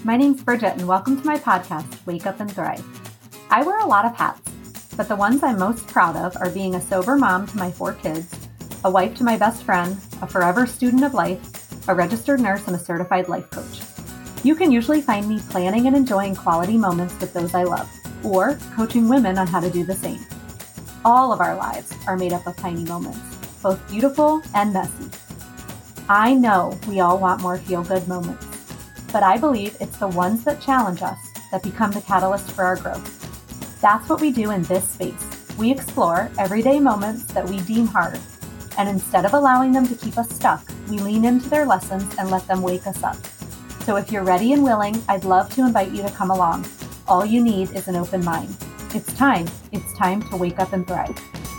My name's Bridget, and welcome to my podcast, Wake Up and Thrive. I wear a lot of hats, but the ones I'm most proud of are being a sober mom to my 4 kids, a wife to my best friend, a forever student of life, a registered nurse, and a certified life coach. You can usually find me planning and enjoying quality moments with those I love, or coaching women on how to do the same. All of our lives are made up of tiny moments, both beautiful and messy. I know we all want more feel-good moments, but I believe it's the ones that challenge us that become the catalyst for our growth. That's what we do in this space. We explore everyday moments that we deem hard, and instead of allowing them to keep us stuck, we lean into their lessons and let them wake us up. So if you're ready and willing, I'd love to invite you to come along. All you need is an open mind. It's time to wake up and thrive.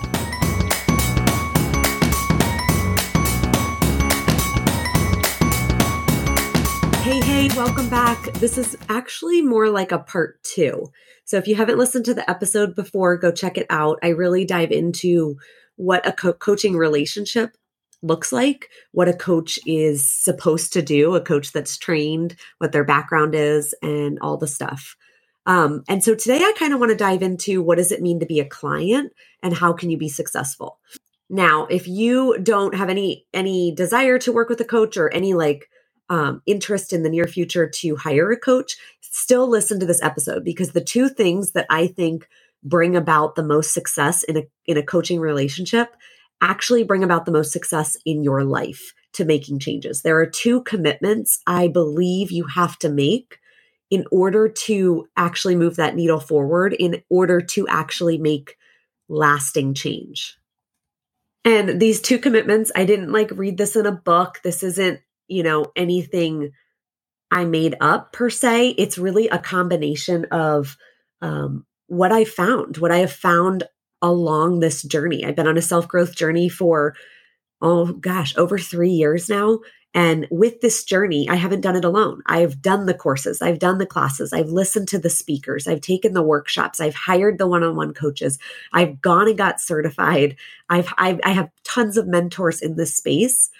Hey, welcome back. This is actually more like a part 2. So if you haven't listened to the episode before, go check it out. I really dive into what a coaching relationship looks like, what a coach is supposed to do, a coach that's trained, what their background is, and all the stuff. And so today I kind of want to dive into what does it mean to be a client and how can you be successful? Now, if you don't have any desire to work with a coach or any interest in the near future to hire a coach, still listen to this episode, because the 2 things that I think bring about the most success in a coaching relationship actually bring about the most success in your life to making changes. There are 2 commitments I believe you have to make in order to actually move that needle forward, in order to actually make lasting change. And these 2 commitments, I didn't read this in a book. This isn't anything I made up per se. It's really a combination of what I have found along this journey. I've been on a self-growth journey for, over 3 years now. And with this journey, I haven't done it alone. I've done the courses, I've done the classes, I've listened to the speakers, I've taken the workshops, I've hired the one-on-one coaches, I've gone and got certified. I have tons of mentors in this space.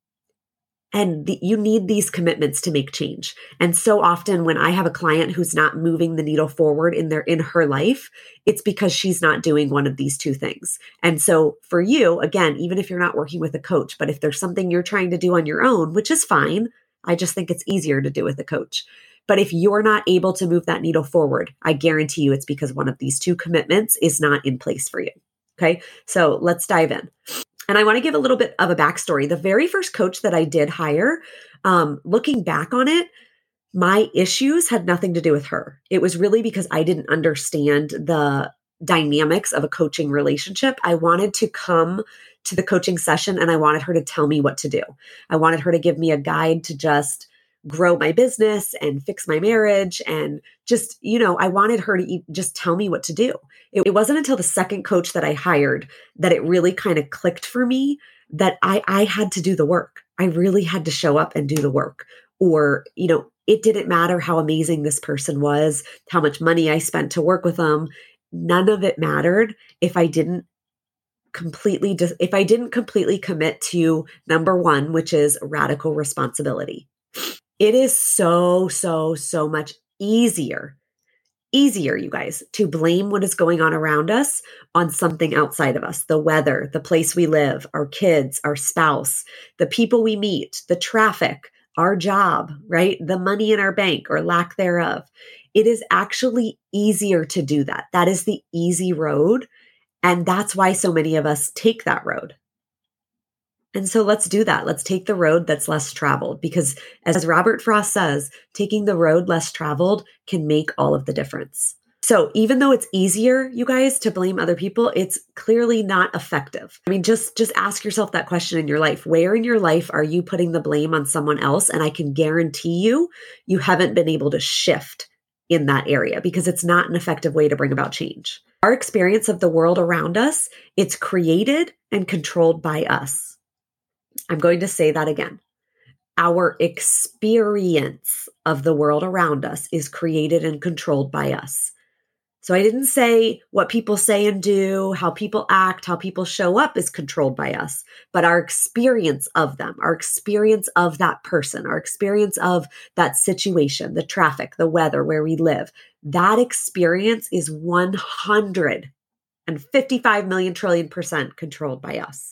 And you need these commitments to make change. And so often when I have a client who's not moving the needle forward in her life, it's because she's not doing one of these 2 things. And so for you, again, even if you're not working with a coach, but if there's something you're trying to do on your own, which is fine, I just think it's easier to do with a coach. But if you're not able to move that needle forward, I guarantee you it's because one of these 2 commitments is not in place for you. Okay, so let's dive in. And I want to give a little bit of a backstory. The very first coach that I did hire, looking back on it, my issues had nothing to do with her. It was really because I didn't understand the dynamics of a coaching relationship. I wanted to come to the coaching session and I wanted her to tell me what to do. I wanted her to give me a guide to just grow my business and fix my marriage. And just, I wanted her to just tell me what to do. It wasn't until the second coach that I hired that it really kind of clicked for me that I had to do the work. I really had to show up and do the work. Or, it didn't matter how amazing this person was, how much money I spent to work with them. None of it mattered if I didn't completely commit to number 1, which is radical responsibility. It is so much easier, you guys, to blame what is going on around us on something outside of us. The weather, the place we live, our kids, our spouse, the people we meet, the traffic, our job, right? The money in our bank or lack thereof. It is actually easier to do that. That is the easy road. And that's why so many of us take that road. And so let's do that. Let's take the road that's less traveled, because as Robert Frost says, taking the road less traveled can make all of the difference. So even though it's easier, you guys, to blame other people, it's clearly not effective. I mean, just ask yourself that question in your life. Where in your life are you putting the blame on someone else? And I can guarantee you haven't been able to shift in that area, because it's not an effective way to bring about change. Our experience of the world around us, it's created and controlled by us. I'm going to say that again. Our experience of the world around us is created and controlled by us. So I didn't say what people say and do, how people act, how people show up is controlled by us, but our experience of them, our experience of that person, our experience of that situation, the traffic, the weather, where we live, that experience is 155 million trillion % controlled by us.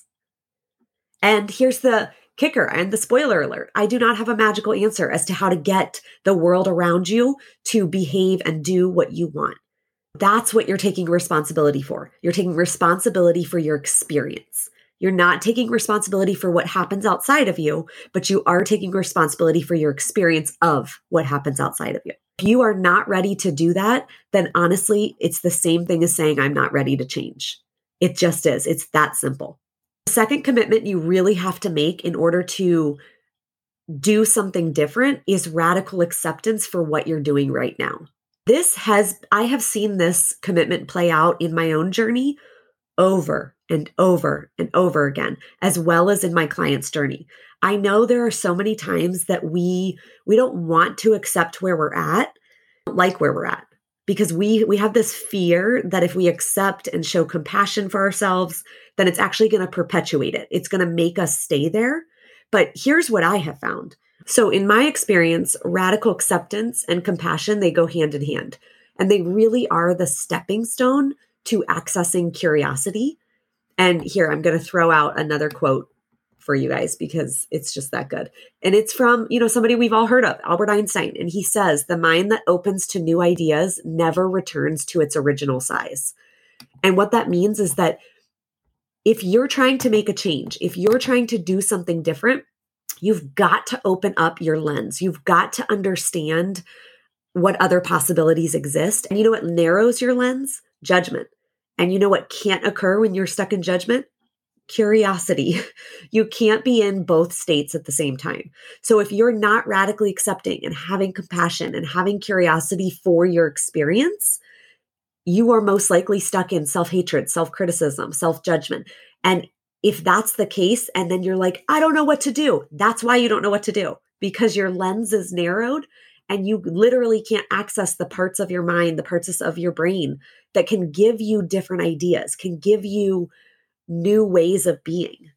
And here's the kicker and the spoiler alert. I do not have a magical answer as to how to get the world around you to behave and do what you want. That's what you're taking responsibility for. You're taking responsibility for your experience. You're not taking responsibility for what happens outside of you, but you are taking responsibility for your experience of what happens outside of you. If you are not ready to do that, then honestly, it's the same thing as saying, I'm not ready to change. It just is. It's that simple. The second commitment you really have to make in order to do something different is radical acceptance for what you're doing right now. I have seen this commitment play out in my own journey over and over and over again, as well as in my client's journey. I know there are so many times that we don't want to accept where we're at, like where we're at, because we have this fear that if we accept and show compassion for ourselves, then it's actually going to perpetuate it. It's going to make us stay there. But here's what I have found. So in my experience, radical acceptance and compassion, they go hand in hand. And they really are the stepping stone to accessing curiosity. And here, I'm going to throw out another quote for you guys because it's just that good. And it's from, somebody we've all heard of, Albert Einstein. And he says, the mind that opens to new ideas never returns to its original size. And what that means is that if you're trying to make a change, if you're trying to do something different, you've got to open up your lens. You've got to understand what other possibilities exist. And you know what narrows your lens? Judgment. And you know what can't occur when you're stuck in judgment? Curiosity. You can't be in both states at the same time. So if you're not radically accepting and having compassion and having curiosity for your experience, you are most likely stuck in self-hatred, self-criticism, self-judgment. And if that's the case, and then you're like, I don't know what to do. That's why you don't know what to do, because your lens is narrowed and you literally can't access the parts of your mind, the parts of your brain that can give you different ideas, can give you new ways of being.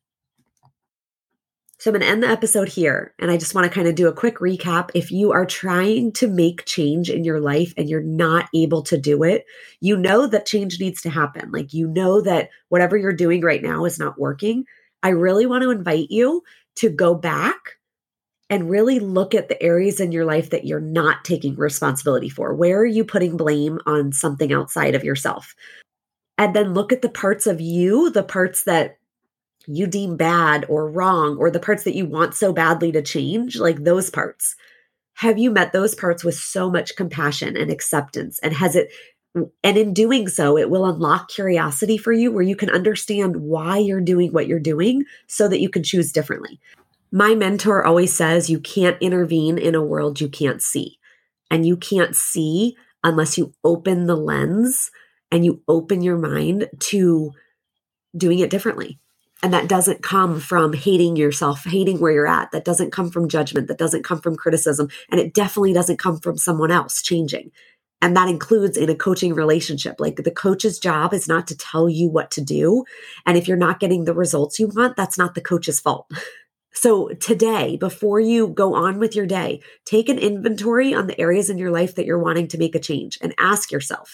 So I'm going to end the episode here. And I just want to kind of do a quick recap. If you are trying to make change in your life and you're not able to do it, you know that change needs to happen. Like, you know that whatever you're doing right now is not working. I really want to invite you to go back and really look at the areas in your life that you're not taking responsibility for. Where are you putting blame on something outside of yourself? And then look at the parts of you, the parts that you deem bad or wrong, or the parts that you want so badly to change, like those parts. Have you met those parts with so much compassion and acceptance? And in doing so, it will unlock curiosity for you where you can understand why you're doing what you're doing so that you can choose differently. My mentor always says you can't intervene in a world you can't see. And you can't see unless you open the lens and you open your mind to doing it differently. And that doesn't come from hating yourself, hating where you're at. That doesn't come from judgment. That doesn't come from criticism. And it definitely doesn't come from someone else changing. And that includes in a coaching relationship. Like, the coach's job is not to tell you what to do. And if you're not getting the results you want, that's not the coach's fault. So today, before you go on with your day, take an inventory on the areas in your life that you're wanting to make a change and ask yourself,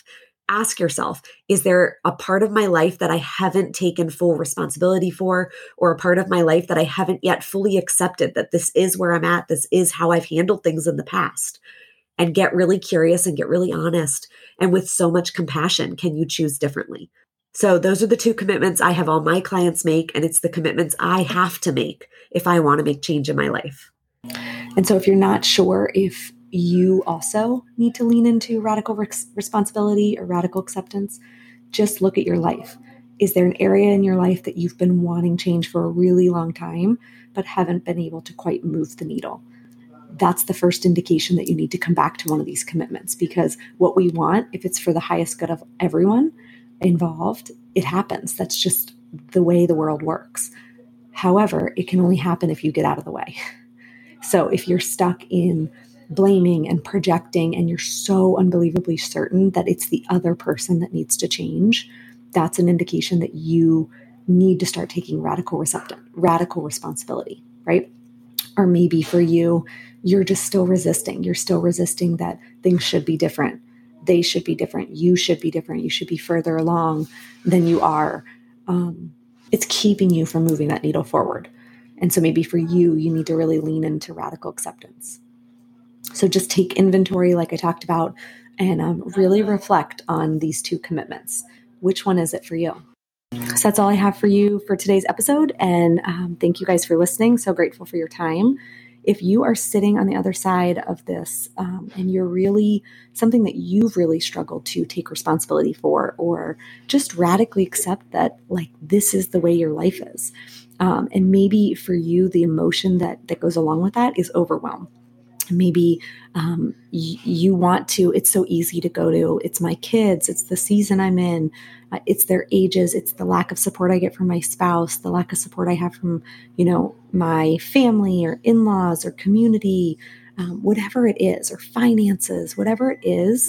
is there a part of my life that I haven't taken full responsibility for, or a part of my life that I haven't yet fully accepted that this is where I'm at, this is how I've handled things in the past? And get really curious and get really honest. And with so much compassion, can you choose differently? So those are the two commitments I have all my clients make, and it's the commitments I have to make if I want to make change in my life. And so if you're not sure if you also need to lean into radical responsibility or radical acceptance, just look at your life. Is there an area in your life that you've been wanting change for a really long time, but haven't been able to quite move the needle? That's the first indication that you need to come back to one of these commitments, because what we want, if it's for the highest good of everyone involved, it happens. That's just the way the world works. However, it can only happen if you get out of the way. So if you're stuck in blaming and projecting, and you're so unbelievably certain that it's the other person that needs to change, that's an indication that you need to start taking radical responsibility, right? Or maybe for you, you're just still resisting. You're still resisting that things should be different. They should be different. You should be different. You should be further along than you are. It's keeping you from moving that needle forward. And so maybe for you, you need to really lean into radical acceptance. So just take inventory, like I talked about, and really reflect on these two commitments. Which one is it for you? So that's all I have for you for today's episode. And thank you guys for listening. So grateful for your time. If you are sitting on the other side of this and you're really something that you've really struggled to take responsibility for, or just radically accept that like this is the way your life is. And maybe for you, the emotion that goes along with that is overwhelm. Maybe you want to, it's so easy to go to, it's my kids, it's the season I'm in, it's their ages, it's the lack of support I get from my spouse, the lack of support I have from, my family or in-laws or community, whatever it is, or finances, whatever it is.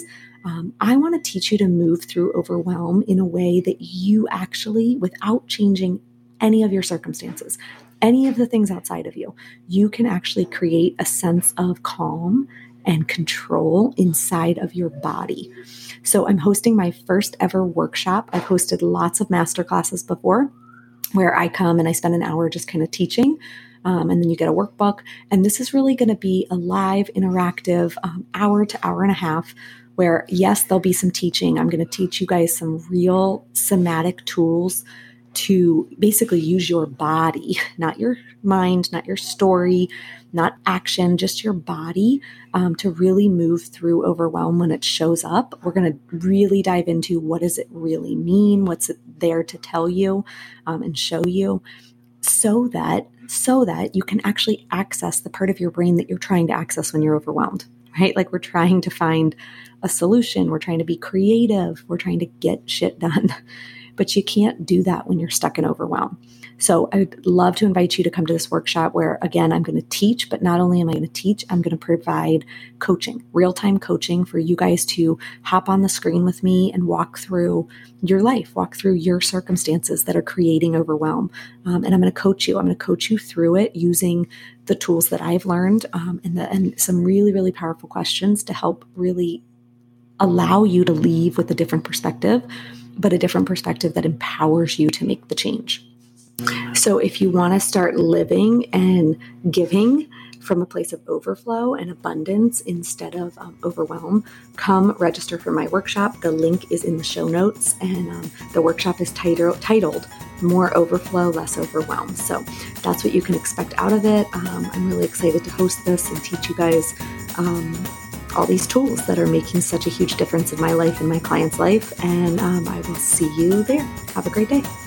I want to teach you to move through overwhelm in a way that you actually, without changing any of your circumstances, any of the things outside of you, you can actually create a sense of calm and control inside of your body. So I'm hosting my first ever workshop. I've hosted lots of masterclasses before where I come and I spend an hour just kind of teaching. And then you get a workbook. And this is really going to be a live, interactive hour to hour and a half where, yes, there'll be some teaching. I'm going to teach you guys some real somatic tools to basically use your body, not your mind, not your story, not action, just your body to really move through overwhelm when it shows up. We're going to really dive into what does it really mean? What's it there to tell you and show you so that you can actually access the part of your brain that you're trying to access when you're overwhelmed, right? Like we're trying to find a solution. We're trying to be creative. We're trying to get shit done. But you can't do that when you're stuck in overwhelm. So I'd love to invite you to come to this workshop where, again, I'm going to teach, but not only am I going to teach, I'm going to provide coaching, real-time coaching for you guys to hop on the screen with me and walk through your life, walk through your circumstances that are creating overwhelm. And I'm going to coach you. I'm going to coach you through it using the tools that I've learned and some really, really powerful questions to help really allow you to leave with a different perspective, but a different perspective that empowers you to make the change. So if you want to start living and giving from a place of overflow and abundance instead of overwhelm, come register for my workshop. The link is in the show notes, and the workshop is titled More Overflow, Less Overwhelm. So that's what you can expect out of it. I'm really excited to host this and teach you guys all these tools that are making such a huge difference in my life and my client's life. And I will see you there. Have a great day.